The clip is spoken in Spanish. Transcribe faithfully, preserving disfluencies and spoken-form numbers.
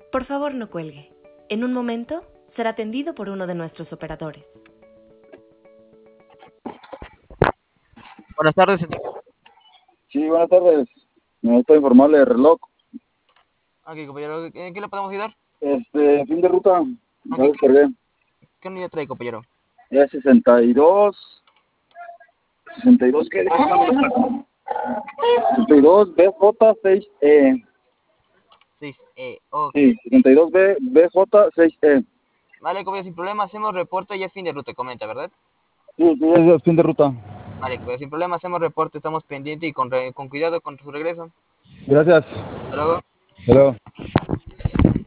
Por favor, no cuelgue. En un momento será atendido por uno de nuestros operadores. Buenas tardes. Sí, buenas tardes. Me gusta informarle de reloj. Aquí, compañero, ¿en qué le podemos ayudar? Este, fin de ruta. Ya Okay. descargué. ¿Qué unidad trae, compañero? Es sesenta y dos. sesenta y dos, ¿qué? sesenta y dos B J seis E. seis E, ok. Sí, sesenta y dos B J seis E. Vale, compañero, sin problema, hacemos reporte y es fin de ruta, comenta, ¿verdad? Sí, sí, es fin de ruta. Vale, compañero, sin problema, hacemos reporte, estamos pendientes y con, re- con cuidado con su regreso. Gracias. Hasta luego. Hasta luego.